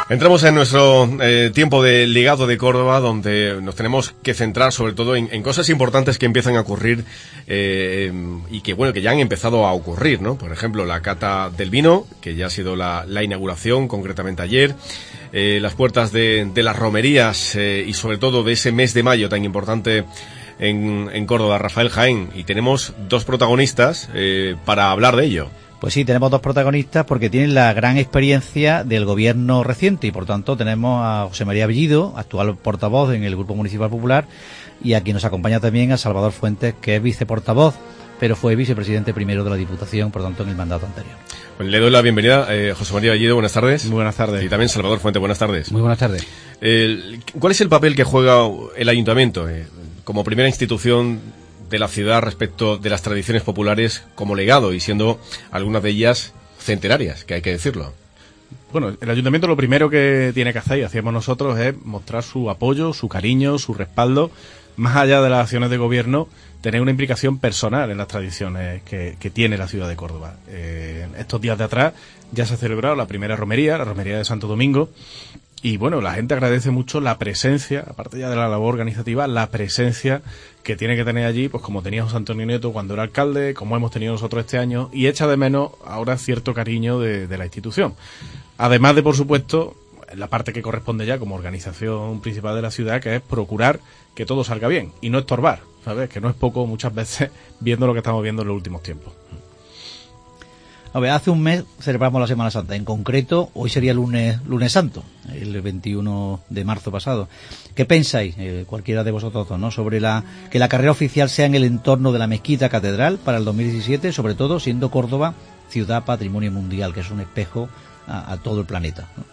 Entramos en nuestro tiempo de Legado de Córdoba, donde nos tenemos que centrar sobre todo en cosas importantes que empiezan a ocurrir y que bueno, que ya han empezado a ocurrir, ¿no? Por ejemplo, la cata del vino, que ya ha sido la inauguración, concretamente ayer, las puertas de las romerías y sobre todo de ese mes de mayo tan importante en Córdoba, Rafael Jaén, y tenemos dos protagonistas para hablar de ello. Pues sí, tenemos dos protagonistas porque tienen la gran experiencia del gobierno reciente y por tanto tenemos a José María Bellido, actual portavoz en el Grupo Municipal Popular, y aquí nos acompaña también a Salvador Fuentes, que es viceportavoz, pero fue vicepresidente primero de la Diputación, por tanto en el mandato anterior. Pues le doy la bienvenida, José María Bellido, buenas tardes. Muy buenas tardes. Y también Salvador Fuentes, buenas tardes. Muy buenas tardes. ¿Cuál es el papel que juega el Ayuntamiento como primera institución de la ciudad respecto de las tradiciones populares como legado y siendo algunas de ellas centenarias, que hay que decirlo? Bueno, el Ayuntamiento lo primero que tiene que hacer, y hacíamos nosotros, es mostrar su apoyo, su cariño, su respaldo, más allá de las acciones de gobierno, tener una implicación personal en las tradiciones que tiene la ciudad de Córdoba. Estos días de atrás ya se ha celebrado la primera romería, la romería de Santo Domingo, y bueno, la gente agradece mucho la presencia, aparte ya de la labor organizativa, la presencia que tiene que tener allí, pues como tenía José Antonio Nieto cuando era alcalde, como hemos tenido nosotros este año, y echa de menos ahora cierto cariño de la institución. Además de, por supuesto, la parte que corresponde ya como organización principal de la ciudad, que es procurar que todo salga bien y no estorbar, ¿sabes? Que no es poco muchas veces viendo lo que estamos viendo en los últimos tiempos. A ver, hace un mes celebramos la Semana Santa. En concreto, hoy sería lunes Santo, el 21 de marzo pasado. ¿Qué pensáis, cualquiera de vosotros dos, ¿no?, sobre que la carrera oficial sea en el entorno de la Mezquita Catedral para el 2017, sobre todo siendo Córdoba ciudad patrimonio mundial, que es un espejo a todo el planeta, ¿no?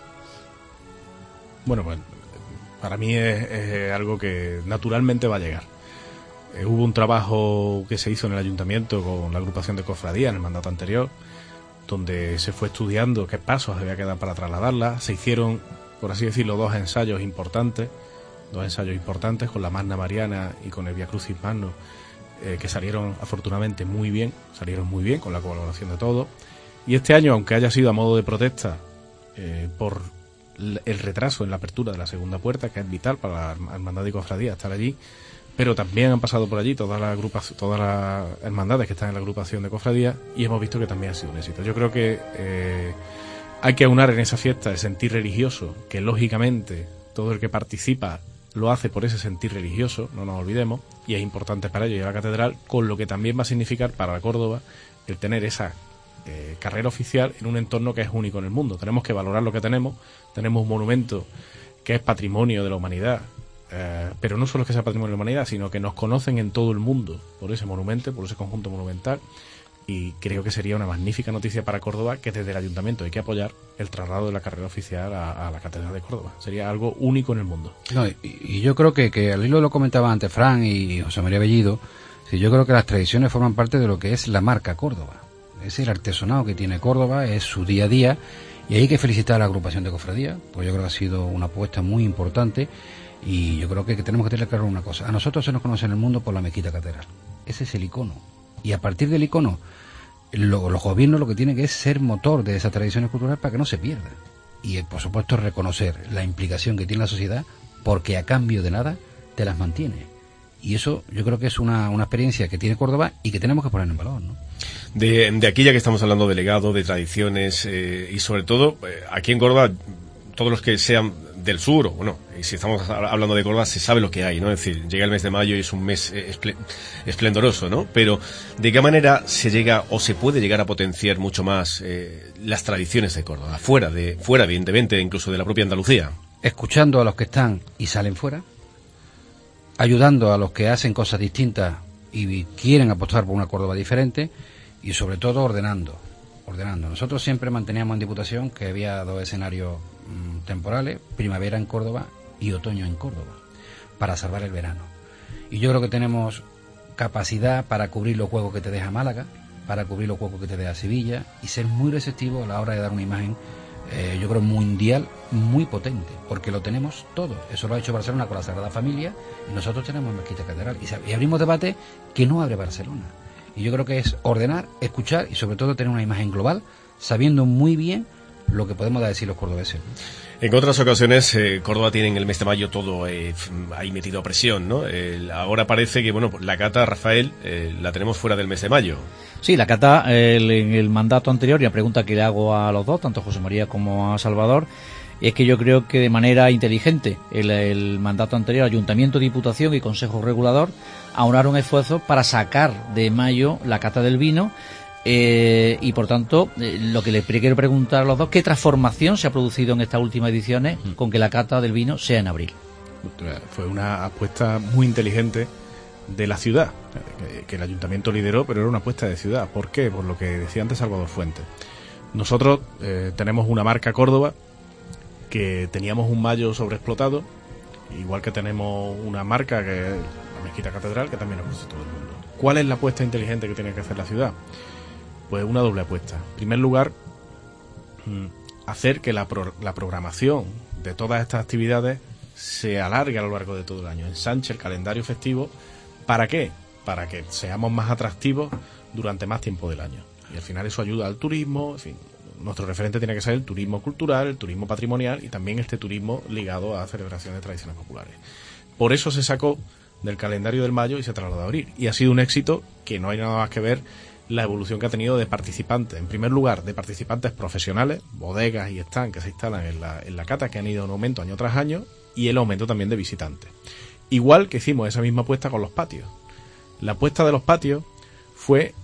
Bueno, pues para mí es algo que naturalmente va a llegar. Hubo un trabajo que se hizo en el Ayuntamiento con la agrupación de cofradías en el mandato anterior, donde se fue estudiando qué pasos había que dar para trasladarla. Se hicieron, por así decirlo, dos ensayos importantes con la Magna Mariana y con el Via Crucis Magno, que salieron afortunadamente muy bien con la colaboración de todos. Y este año, aunque haya sido a modo de protesta por el retraso en la apertura de la segunda puerta, que es vital para la hermandad de cofradía estar allí, pero también han pasado por allí todas las hermandades que están en la agrupación de cofradías y hemos visto que también ha sido un éxito. Yo creo que hay que aunar en esa fiesta el sentir religioso, que lógicamente todo el que participa lo hace por ese sentir religioso, no nos olvidemos, y es importante para ello ir a la catedral, con lo que también va a significar para Córdoba el tener esa carrera oficial en un entorno que es único en el mundo. Tenemos que valorar lo que tenemos un monumento que es patrimonio de la humanidad, pero no solo es que sea patrimonio de la humanidad, sino que nos conocen en todo el mundo por ese monumento, por ese conjunto monumental, y creo que sería una magnífica noticia para Córdoba que desde el Ayuntamiento hay que apoyar el traslado de la carrera oficial a la Catedral de Córdoba. Sería algo único en el mundo. No, y yo creo que al hilo lo comentaba antes Fran y José María Bellido, yo creo que las tradiciones forman parte de lo que es la marca Córdoba. Es el artesanado que tiene Córdoba, es su día a día, y hay que felicitar a la agrupación de cofradía, pues yo creo que ha sido una apuesta muy importante. Y yo creo que tenemos que tener claro una cosa. A nosotros se nos conoce en el mundo por la Mezquita Catedral. Ese es el icono. Y a partir del icono, los gobiernos lo que tienen que es ser motor de esas tradiciones culturales para que no se pierdan. Y por supuesto reconocer la implicación que tiene la sociedad, porque a cambio de nada te las mantiene. Y eso yo creo que es una experiencia que tiene Córdoba y que tenemos que poner en valor, ¿no? De aquí, ya que estamos hablando de legado, de tradiciones y sobre todo aquí en Córdoba, todos los que sean del sur, bueno, y si estamos hablando de Córdoba se sabe lo que hay, ¿no? Es decir, llega el mes de mayo y es un mes esplendoroso, ¿no? Pero ¿de qué manera se llega o se puede llegar a potenciar mucho más las tradiciones de Córdoba, fuera evidentemente incluso de la propia Andalucía? Escuchando a los que están y salen fuera, ayudando a los que hacen cosas distintas y quieren apostar por una Córdoba diferente, y sobre todo ordenando. Nosotros siempre manteníamos en Diputación que había dos escenarios temporales, primavera en Córdoba y otoño en Córdoba, para salvar el verano. Y yo creo que tenemos capacidad para cubrir los huecos que te deja Málaga, para cubrir los huecos que te deja Sevilla, y ser muy receptivo a la hora de dar una imagen, yo creo, mundial, muy potente, porque lo tenemos todo. Eso lo ha hecho Barcelona con la Sagrada Familia, y nosotros tenemos Mezquita Catedral, y abrimos debate que no abre Barcelona. Y yo creo que es ordenar, escuchar y sobre todo tener una imagen global, sabiendo muy bien lo que podemos decir los cordobeses. En otras ocasiones, Córdoba tiene en el mes de mayo todo ahí metido a presión, ¿no? Ahora parece que, bueno, la cata, Rafael, la tenemos fuera del mes de mayo. Sí, la cata, en el mandato anterior, y la pregunta que le hago a los dos, tanto a José María como a Salvador, es que yo creo que de manera inteligente el mandato anterior, Ayuntamiento, Diputación y Consejo Regulador, aunaron esfuerzos para sacar de mayo la cata del vino. Y por tanto, lo que les quiero preguntar a los dos, ¿qué transformación se ha producido en estas últimas ediciones con que la cata del vino sea en abril? Fue una apuesta muy inteligente de la ciudad, que el ayuntamiento lideró, pero era una apuesta de ciudad. ¿Por qué? Por lo que decía antes Salvador Fuentes. Nosotros tenemos una marca Córdoba, que teníamos un mayo sobreexplotado, igual que tenemos una marca que es la Mezquita Catedral, que también nos conoce todo el mundo. ¿Cuál es la apuesta inteligente que tiene que hacer la ciudad? Pues una doble apuesta. En primer lugar, hacer que la programación de todas estas actividades se alargue a lo largo de todo el año, ensanche el calendario festivo. ¿Para qué? Para que seamos más atractivos durante más tiempo del año. Y al final eso ayuda al turismo. En fin, nuestro referente tiene que ser el turismo cultural, el turismo patrimonial y también este turismo ligado a celebraciones de tradiciones populares. Por eso se sacó del calendario del mayo y se trasladó a abril. Y ha sido un éxito que no hay nada más que ver la evolución que ha tenido de participantes. En primer lugar, de participantes profesionales, bodegas y stands que se instalan en la cata, que han ido en aumento año tras año, y el aumento también de visitantes. Igual que hicimos esa misma apuesta con los patios. La apuesta de los patios fue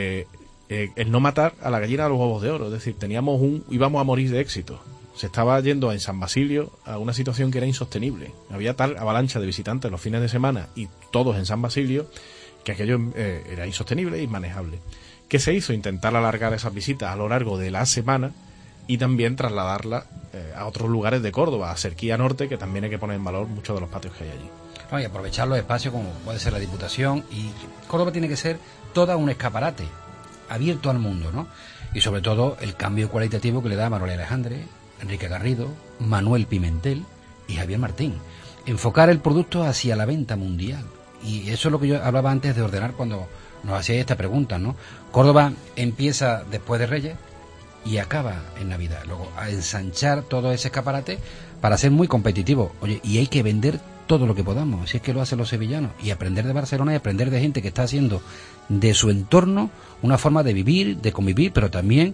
el no matar a la gallina de los huevos de oro. Es decir, íbamos a morir de éxito. Se estaba yendo en San Basilio a una situación que era insostenible. Había tal avalancha de visitantes los fines de semana y todos en San Basilio que aquello era insostenible e inmanejable. ¿Qué se hizo? Intentar alargar esas visitas a lo largo de la semana y también trasladarlas a otros lugares de Córdoba, a Cerquía Norte, que también hay que poner en valor muchos de los patios que hay allí. No, y aprovechar los espacios como puede ser la Diputación, y Córdoba tiene que ser toda un escaparate abierto al mundo, ¿no? Y sobre todo el cambio cualitativo que le da Manuel Alejandre, Enrique Garrido, Manuel Pimentel y Javier Martín. Enfocar el producto hacia la venta mundial. Y eso es lo que yo hablaba antes de ordenar cuando nos hacía esta pregunta, ¿no? Córdoba empieza después de Reyes y acaba en Navidad. Luego, a ensanchar todo ese escaparate para ser muy competitivo. Oye, y hay que vender todo lo que podamos, si es que lo hacen los sevillanos, y aprender de Barcelona y aprender de gente que está haciendo de su entorno una forma de vivir, de convivir, pero también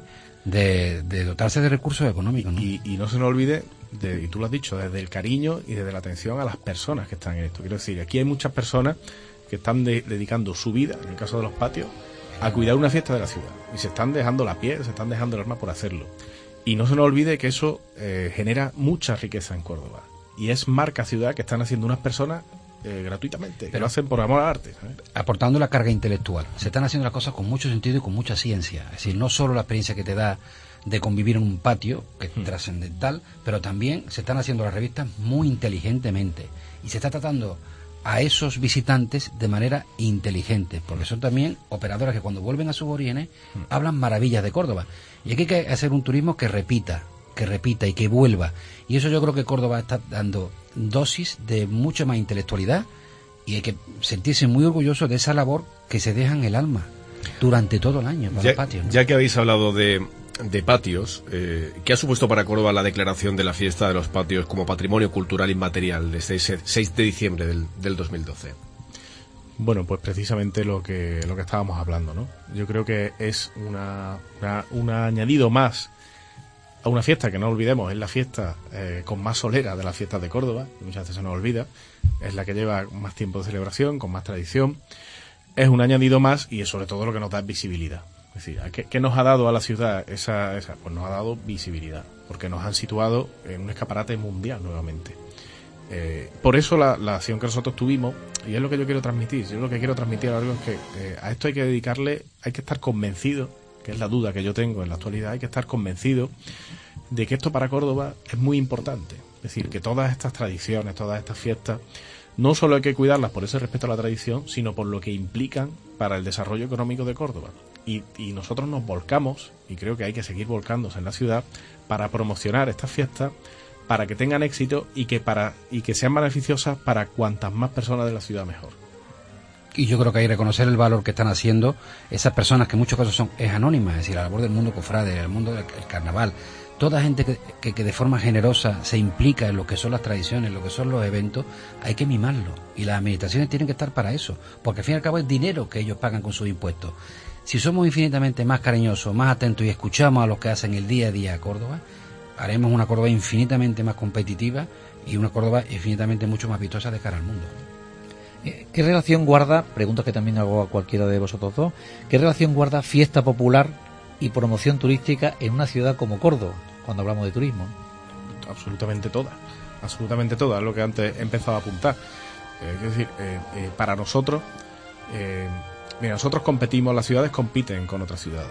de dotarse de recursos económicos, ¿no? Y no se nos olvide, y tú lo has dicho, desde el cariño y desde la atención a las personas que están en esto. Quiero decir, aquí hay muchas personas que están dedicando su vida, en el caso de los patios, a cuidar una fiesta de la ciudad. Y se están dejando la piel, se están dejando el alma por hacerlo. Y no se nos olvide que eso genera mucha riqueza en Córdoba. Y es marca ciudad que están haciendo unas personas gratuitamente, que lo hacen por amor al arte, ¿sabes? Aportando la carga intelectual. Se están haciendo las cosas con mucho sentido y con mucha ciencia. Es decir, no solo la experiencia que te da de convivir en un patio, que es trascendental, pero también se están haciendo las revistas muy inteligentemente. Y se está tratando a esos visitantes de manera inteligente, porque son también operadoras que cuando vuelven a sus orígenes hablan maravillas de Córdoba. Y aquí hay que hacer un turismo que repita y que vuelva. Y eso yo creo que Córdoba está dando dosis de mucha más intelectualidad, y hay que sentirse muy orgulloso de esa labor que se deja en el alma durante todo el año para los patios, ¿no? Ya que habéis hablado de patios, ¿qué ha supuesto para Córdoba la declaración de la fiesta de los patios como patrimonio cultural inmaterial desde ese 6 de diciembre del 2012? Bueno, pues precisamente lo que estábamos hablando, ¿no? Yo creo que es un añadido más a una fiesta que no olvidemos, es la fiesta con más solera de las fiestas de Córdoba, que muchas veces se nos olvida, es la que lleva más tiempo de celebración, con más tradición, es un añadido más y es sobre todo lo que nos da visibilidad. Es decir, ¿qué nos ha dado a la ciudad esa? Pues nos ha dado visibilidad, porque nos han situado en un escaparate mundial nuevamente. Por eso la acción que nosotros tuvimos, y es lo que yo quiero transmitir, yo lo que quiero transmitir a algo es que a esto hay que dedicarle, hay que estar convencido, que es la duda que yo tengo en la actualidad, hay que estar convencido de que esto para Córdoba es muy importante. Es decir, que todas estas tradiciones, todas estas fiestas, no solo hay que cuidarlas por ese respeto a la tradición, sino por lo que implican para el desarrollo económico de Córdoba. Y nosotros nos volcamos, y creo que hay que seguir volcándose en la ciudad, para promocionar estas fiestas, para que tengan éxito y que sean beneficiosas para cuantas más personas de la ciudad mejor. Y yo creo que hay que reconocer el valor que están haciendo esas personas que en muchos casos es anónimas, es decir, la labor del mundo cofrade, el mundo del carnaval, toda gente que de forma generosa se implica en lo que son las tradiciones, en lo que son los eventos, hay que mimarlo. Y las administraciones tienen que estar para eso, porque al fin y al cabo es dinero que ellos pagan con sus impuestos. Si somos infinitamente más cariñosos, más atentos y escuchamos a los que hacen el día a día a Córdoba, haremos una Córdoba infinitamente más competitiva y una Córdoba infinitamente mucho más vistosa de cara al mundo. ¿Qué relación guarda, preguntas que también hago a cualquiera de vosotros dos, qué relación guarda fiesta popular y promoción turística en una ciudad como Córdoba, cuando hablamos de turismo? Absolutamente todas, es lo que antes empezaba a apuntar. Es decir, para nosotros, mira, nosotros competimos, las ciudades compiten con otras ciudades.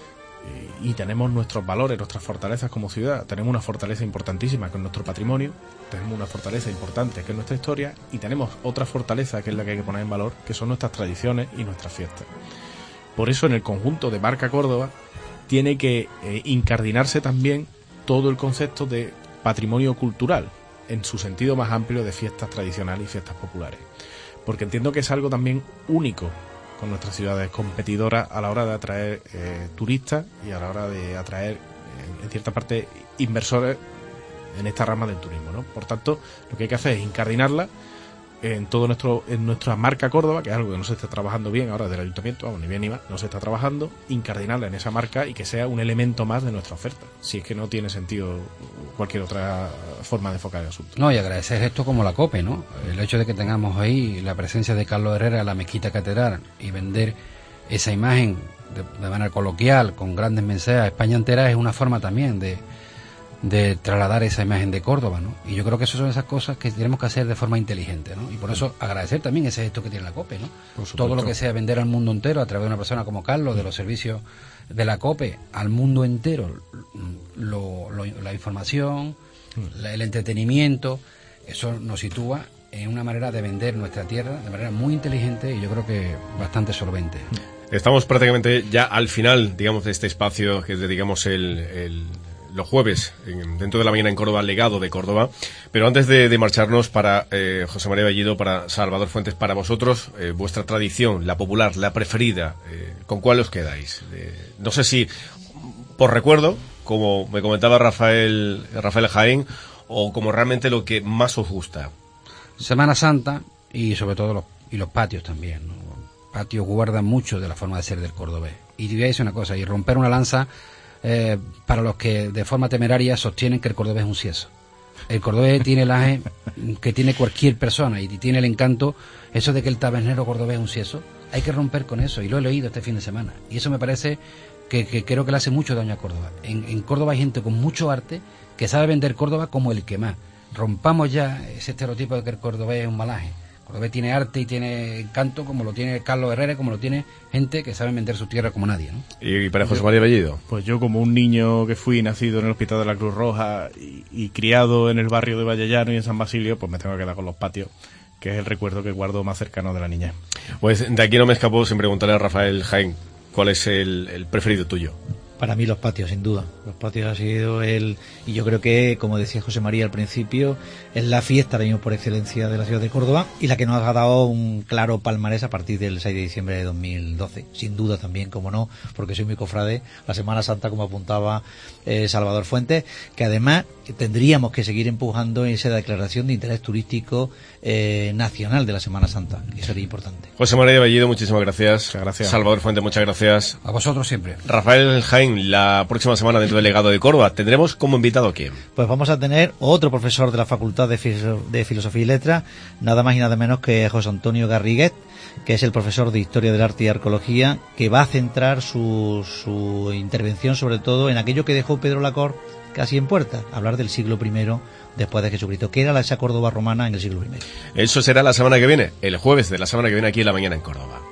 Y tenemos nuestros valores, nuestras fortalezas como ciudad. Tenemos una fortaleza importantísima que es nuestro patrimonio, tenemos una fortaleza importante que es nuestra historia, y tenemos otra fortaleza que es la que hay que poner en valor, que son nuestras tradiciones y nuestras fiestas. Por eso en el conjunto de Marca Córdoba tiene que incardinarse también todo el concepto de patrimonio cultural, en su sentido más amplio de fiestas tradicionales y fiestas populares. Porque entiendo que es algo también único con nuestras ciudades competidoras a la hora de atraer turistas y a la hora de atraer, en cierta parte, inversores en esta rama del turismo, ¿no? Por tanto, lo que hay que hacer es incardinarla en nuestra marca Córdoba, que es algo que no se está trabajando bien ahora del ayuntamiento, vamos, ni bien ni mal, no se está trabajando, incardinarla en esa marca y que sea un elemento más de nuestra oferta, si es que no tiene sentido cualquier otra forma de enfocar el asunto. No, y agradecer esto como la COPE, ¿no? El hecho de que tengamos ahí la presencia de Carlos Herrera en la mezquita catedral y vender esa imagen de manera coloquial, con grandes mensajes a España entera, es una forma también de trasladar esa imagen de Córdoba, ¿no? Y yo creo que esas son esas cosas que tenemos que hacer de forma inteligente, ¿no? Y por eso agradecer también ese gesto que tiene la COPE, ¿no? Todo lo que sea vender al mundo entero a través de una persona como Carlos, de los servicios de la COPE al mundo entero, la información, el entretenimiento, eso nos sitúa en una manera de vender nuestra tierra de manera muy inteligente y yo creo que bastante solvente. Estamos prácticamente ya al final, digamos, de este espacio que dedicamos los jueves, dentro de la mañana en Córdoba, legado de Córdoba. Pero antes de marcharnos, para José María Bellido, para Salvador Fuentes, para vosotros, vuestra tradición, la popular, la preferida, ¿con cuál os quedáis? No sé si por recuerdo, como me comentaba Rafael Jaén, o como realmente lo que más os gusta. Semana Santa y sobre todo los patios también, ¿no? Los patios guardan mucho de la forma de ser del cordobés. Y te voy a decir una cosa, y romper una lanza para los que de forma temeraria sostienen que el cordobés es un cieso. El cordobés tiene el aje que tiene cualquier persona y tiene el encanto, eso de que el tabernero cordobés es un cieso. Hay que romper con eso, y lo he leído este fin de semana. Y eso me parece que creo que le hace mucho daño a Córdoba. En Córdoba hay gente con mucho arte que sabe vender Córdoba como el que más. Rompamos ya ese estereotipo de que el cordobés es un malaje. El cordobés tiene arte y tiene encanto como lo tiene Carlos Herrera, como lo tiene gente que sabe vender su tierra como nadie, ¿no? ¿Y para José María Bellido? Pues yo, como un niño que fui nacido en el Hospital de la Cruz Roja y criado en el barrio de Vallellano y en San Basilio, pues me tengo que quedar con los patios, que es el recuerdo que guardo más cercano de la niñez. Pues de aquí no me escapo sin preguntarle a Rafael Jaén, ¿cuál es el preferido tuyo? Para mí los patios, sin duda. Los patios ha sido y yo creo que, como decía José María al principio, es la fiesta ahora mismo por excelencia de la ciudad de Córdoba y la que nos ha dado un claro palmarés a partir del 6 de diciembre de 2012. Sin duda también, como no, porque soy muy cofrade, la Semana Santa, como apuntaba Salvador Fuentes, que además tendríamos que seguir empujando esa declaración de interés turístico nacional de la Semana Santa, que sería importante. José María Bellido, muchísimas gracias. Muchas gracias. Salvador Fuentes, muchas gracias. A vosotros siempre. Rafael Jaén, la próxima semana dentro del legado de Córdoba, ¿tendremos como invitado a quién? Pues vamos a tener otro profesor de la Facultad de Filosofía y Letras, nada más y nada menos que José Antonio Garriguet, que es el profesor de Historia del Arte y Arqueología, que va a centrar su intervención sobre todo en aquello que dejó Pedro Lacor casi en puerta, hablar del siglo I después de Jesucristo, que era esa Córdoba romana en el siglo I. Eso será la semana que viene, el jueves de la semana que viene aquí en la mañana en Córdoba.